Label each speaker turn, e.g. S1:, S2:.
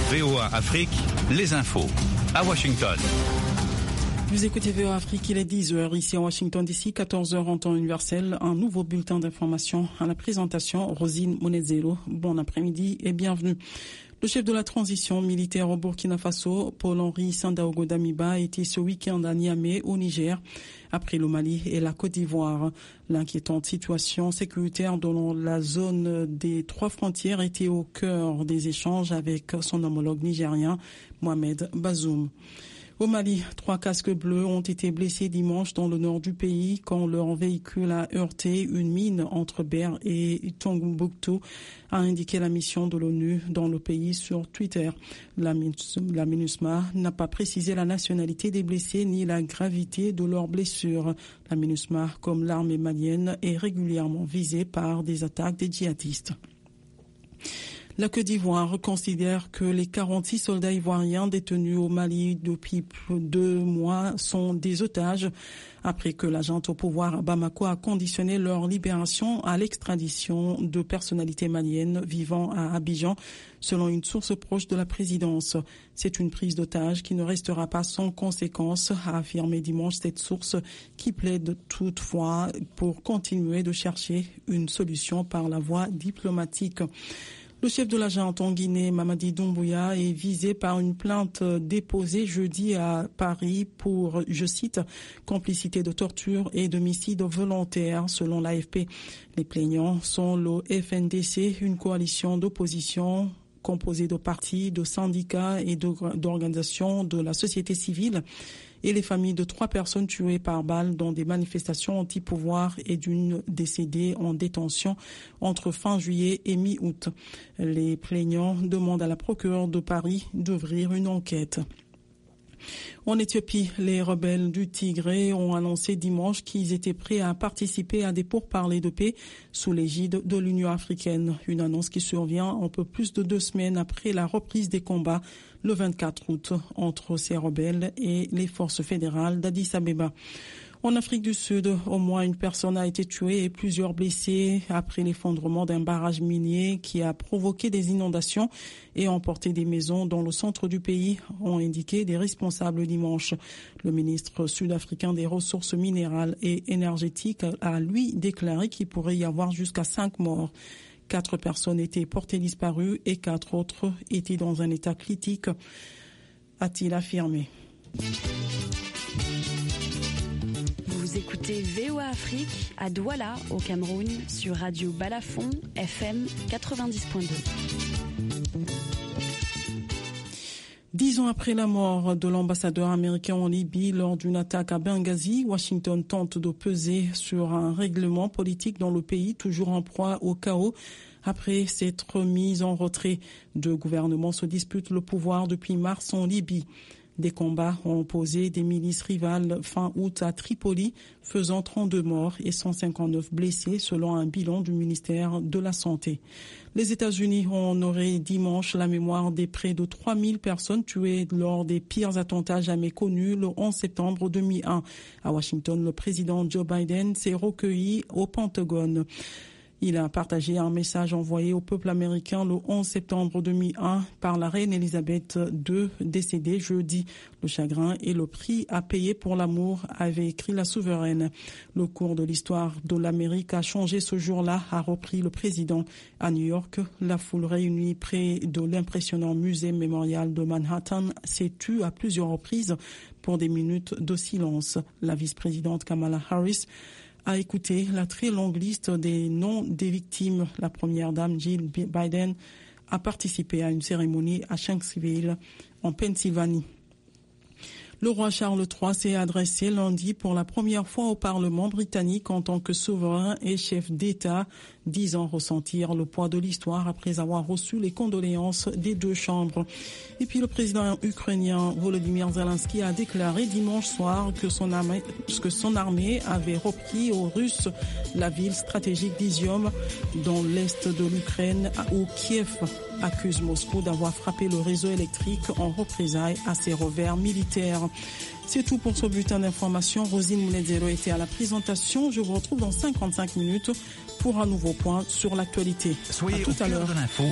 S1: VOA Afrique, les infos. À Washington.
S2: Vous écoutez VOA Afrique, il est 10h ici à Washington DC, 14h en temps universel. Un nouveau bulletin d'information à la présentation. Rosine Monezero, bon après-midi et bienvenue. Le chef de la transition militaire au Burkina Faso, Paul-Henri Sandaogo Damiba, était ce week-end à Niamey, au Niger, après le Mali et la Côte d'Ivoire. L'inquiétante situation sécuritaire dans la zone des 3 frontières était au cœur des échanges avec son homologue nigérien, Mohamed Bazoum. Au Mali, 3 casques bleus ont été blessés dimanche dans le nord du pays quand leur véhicule a heurté une mine entre Ber et Tombouctou, a indiqué la mission de l'ONU dans le pays sur Twitter. La MINUSMA n'a pas précisé la nationalité des blessés ni la gravité de leurs blessures. La MINUSMA, comme l'armée malienne, est régulièrement visée par des attaques des djihadistes. La Côte d'Ivoire considère que les 46 soldats ivoiriens détenus au Mali depuis plus de 2 mois sont des otages, après que la junte au pouvoir à Bamako a conditionné leur libération à l'extradition de personnalités maliennes vivant à Abidjan, selon une source proche de la présidence. C'est une prise d'otage qui ne restera pas sans conséquence, a affirmé dimanche cette source qui plaide toutefois pour continuer de chercher une solution par la voie diplomatique. Le chef de la junte en Guinée, Mamadi Doumbouya, est visé par une plainte déposée jeudi à Paris pour, je cite, complicité de torture et d'homicide volontaire, selon l'AFP. Les plaignants sont le FNDC, une coalition d'opposition composée de partis, de syndicats et d'organisations de la société civile, et les familles de 3 personnes tuées par balle dans des manifestations anti-pouvoir et d'une décédée en détention entre fin juillet et mi-août. Les plaignants demandent à la procureure de Paris d'ouvrir une enquête. En Éthiopie, les rebelles du Tigré ont annoncé dimanche qu'ils étaient prêts à participer à des pourparlers de paix sous l'égide de l'Union africaine. Une annonce qui survient un peu plus de 2 semaines après la reprise des combats le 24 août entre ces rebelles et les forces fédérales d'Addis Abeba. En Afrique du Sud, au moins une personne a été tuée et plusieurs blessés après l'effondrement d'un barrage minier qui a provoqué des inondations et emporté des maisons dans le centre du pays, ont indiqué des responsables dimanche. Le ministre sud-africain des Ressources minérales et énergétiques a, lui, déclaré qu'il pourrait y avoir jusqu'à 5 morts. 4 personnes étaient portées disparues et 4 autres étaient dans un état critique, a-t-il affirmé.
S3: Vous écoutez VOA Afrique à Douala, au Cameroun, sur Radio Balafon, FM 90.2.
S2: 10 ans après la mort de l'ambassadeur américain en Libye lors d'une attaque à Benghazi, Washington tente de peser sur un règlement politique dans le pays, toujours en proie au chaos. Après s'être mis en retrait, 2 gouvernements se disputent le pouvoir depuis mars en Libye. Des combats ont opposé des milices rivales fin août à Tripoli, faisant 32 morts et 159 blessés selon un bilan du ministère de la Santé. Les États-Unis ont honoré dimanche la mémoire des près de 3000 personnes tuées lors des pires attentats jamais connus le 11 septembre 2001. À Washington, le président Joe Biden s'est recueilli au Pentagone. Il a partagé un message envoyé au peuple américain le 11 septembre 2001 par la reine Elisabeth II, décédée jeudi. Le chagrin et le prix à payer pour l'amour, avait écrit la souveraine. Le cours de l'histoire de l'Amérique a changé ce jour-là, a repris le président. À New York, la foule réunie près de l'impressionnant musée mémorial de Manhattan s'est tue à plusieurs reprises pour des minutes de silence. La vice-présidente Kamala Harris a écouté la très longue liste des noms des victimes. La première dame Jill Biden a participé à une cérémonie à Shanksville, en Pennsylvanie. Le roi Charles III s'est adressé lundi pour la première fois au Parlement britannique en tant que souverain et chef d'État, disant ressentir le poids de l'histoire après avoir reçu les condoléances des 2 chambres. Et puis le président ukrainien Volodymyr Zelensky a déclaré dimanche soir que son armée avait repris aux Russes la ville stratégique d'Izium dans l'est de l'Ukraine, où Kiev accuse Moscou d'avoir frappé le réseau électrique en représailles à ses revers militaires. C'est tout pour ce bulletin d'information. Rosine Mouledzero était à la présentation. Je vous retrouve dans 55 minutes pour un nouveau point sur l'actualité.
S1: Soyez
S2: à tout à l'heure.